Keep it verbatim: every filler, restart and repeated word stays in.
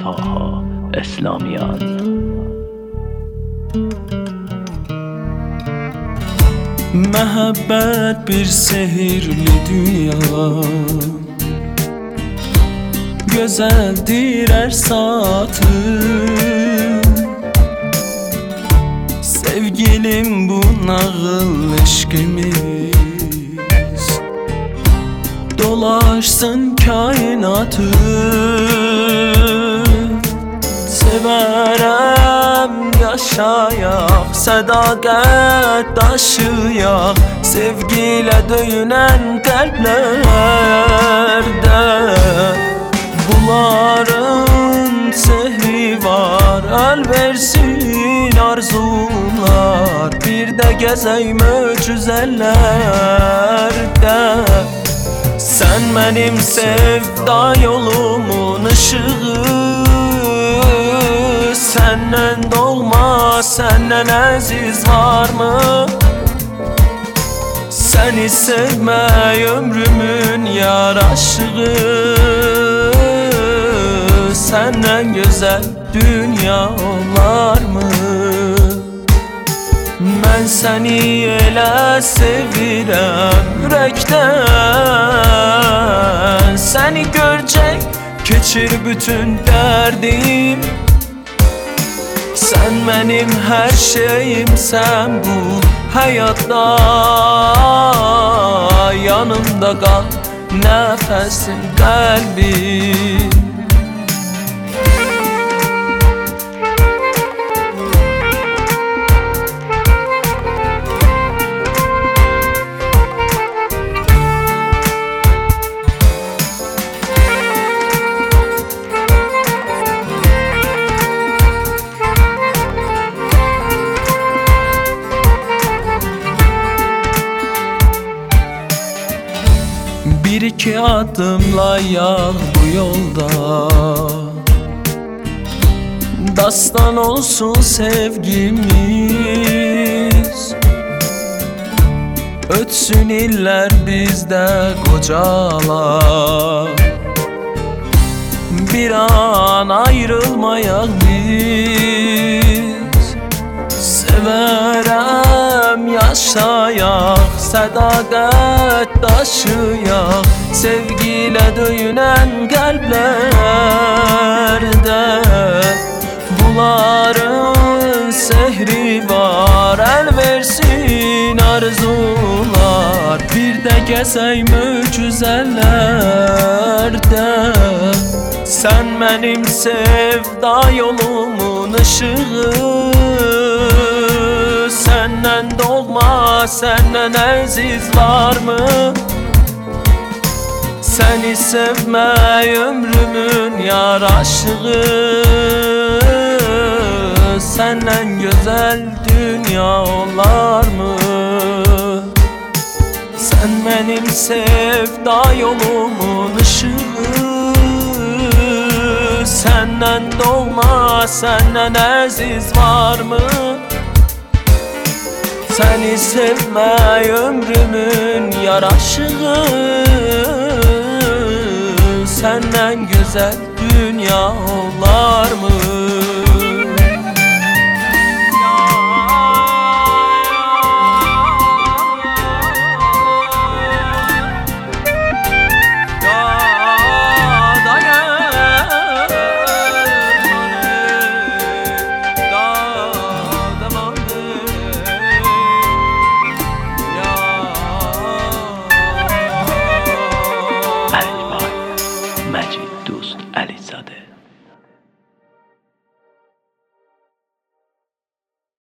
Taha Eslamyan. Məhəbbət bir sehirli dünya, gözəldir hər saatı. Sevgilim bu nağıl eşqimiz dolaşsın kainatı. Sevərəm yaşayaq, sədaqət daşıyaq, sevgilə döyünən qəlblərdə. Bunların sehri var, əl versin arzular, bir də gəzək möcüzələrdə. Sən mənim sevda yolumun ışığı, səndən doğma, səndən əziz varmı? Səni sevmək ömrümün yaraşığı, səndən gözəl dünya olarmı? Mən səni elə sevirəm ürəkdən, səni görcək keçir bütün dərdim. Sən mənim hər şeyimsən bu həyatda, yanımda qal nəfəsim, qəlbim. Bir iki adımlayaq bu yolda, dastan olsun sevgimiz. Ötsün illər bizdə qocalar, bir an ayrılmayaq biz. Sevərəm yaşayaq, sədaqət daşıyaq, sevgilə döyünən qəlblərdə. Bunların sehri var, əl versin arzular, bir də gəzək möcüzələrdə. Sən mənim sevda yolumun ışığı, səndən doğma, səndən əziz varmı? Səni sevmək ömrümün yaraşığı, səndən gözəl dünya olarmı? Sən mənim sevda yolumun ışığı, səndən doğma, səndən əziz varmı? Səni sevmək ömrümün yaraşığı, səndən gözəl dünya olarmı? مجید دوست علیزاده.